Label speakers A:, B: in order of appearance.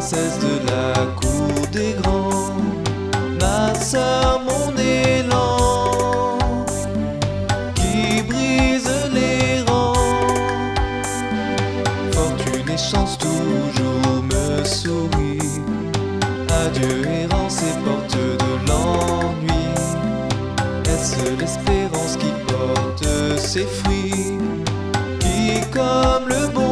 A: princesse de la cour des grands, ma sœur, mon élan, qui brise les rangs. Fortune et chance toujours me sourit, adieu errance et porte de l'ennui. Est-ce l'espérance qui porte ses fruits, qui comme le bon